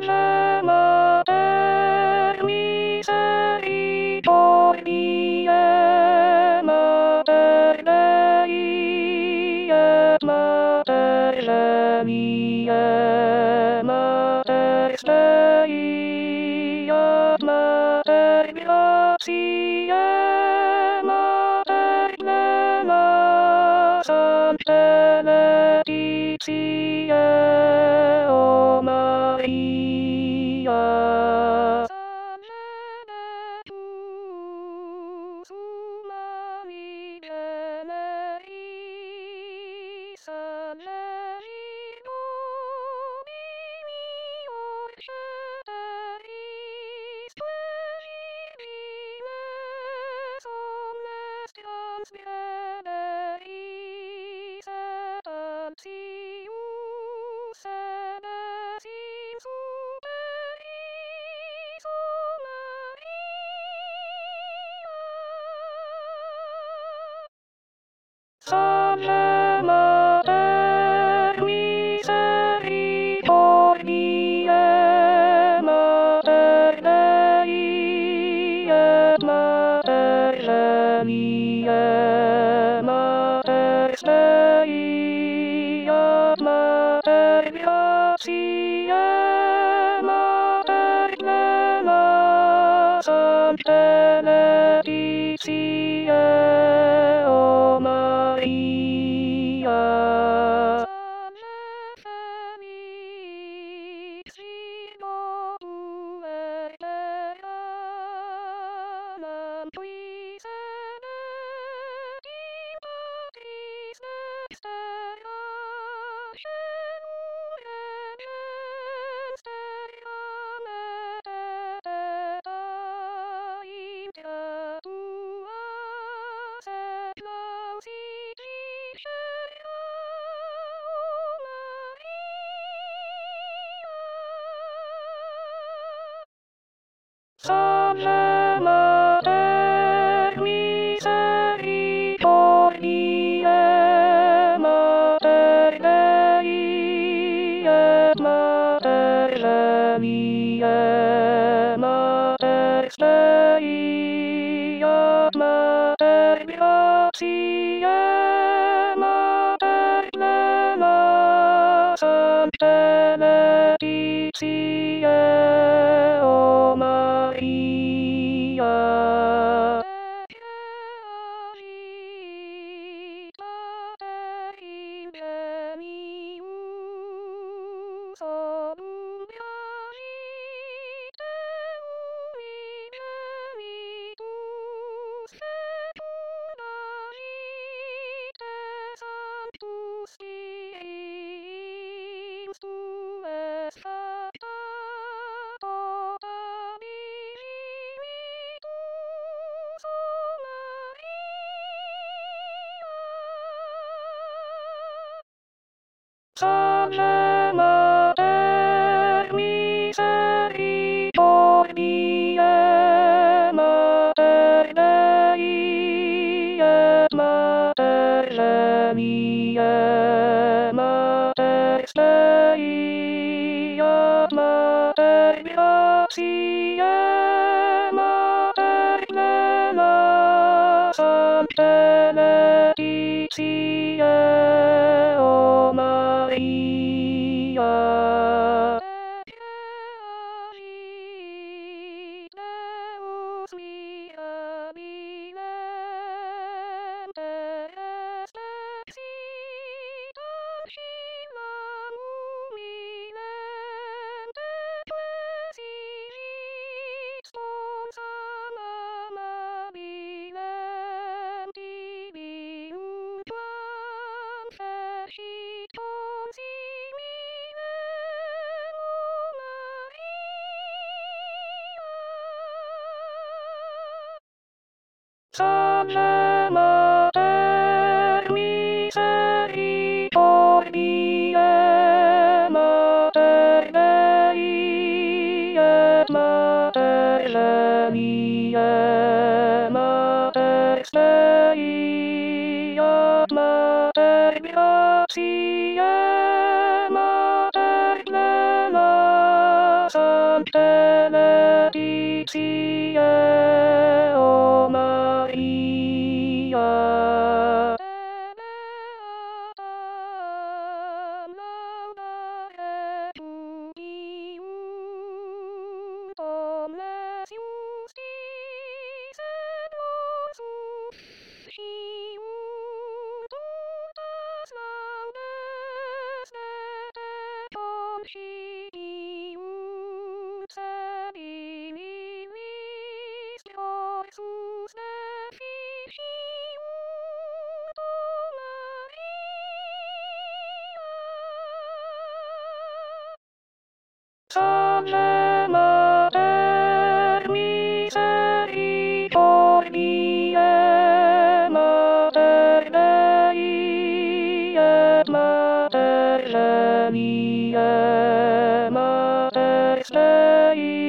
Salve Mater misericordiae, Mater Dei et Mater Geminiae, Mater Dei et Mater gratiae, Mater plena sancte laetitiae, O Maria. Salve tu, summa generis, Virgo Dominior ceteris, pueriles omnes transgreneris, et antius sedes in superis, O Maria. Salve Mater misericordiae, Mater Dei et Mater Geminiae, Mater Dei et Mater gratiae, Mater plena sancte laetitiae, O Maria. Salve Femix, Virgo puerpera, tui sedet in patris dextera, scelurem steliam et intra tuas et lausitis celia, O Maria. Salve Mater misericordiae, Mater Dei et Mater Geminiae, Mater Dei et Mater gratiae, Mater plena sancte laetitiae, O Maria. Ecceavit Mater ingenius, ob umbra vitaeum ingenitus, fecunda vitae sanctus Spiritus tuus facta tota vivimitus, O Maria. Salve Mater misericordiae, Mater Dei et Mater Geminiae, Mater Dei et Mater gratiae, Mater plena sancte laetitiae, O Maria. Ecceavit Deus mirabilem teres lexitam scilam humilem te quesivit sponsam amabilem tibium quam fecit consimilem, O Maria. Salve Mater misericordiae, Mater Dei et Mater Geminiae, Mater Dei et Mater gratiae, Mater plena benedictie, o Maria. Salve Mater misericordiae, Mater Dei et Mater Gemini, Mater Dei.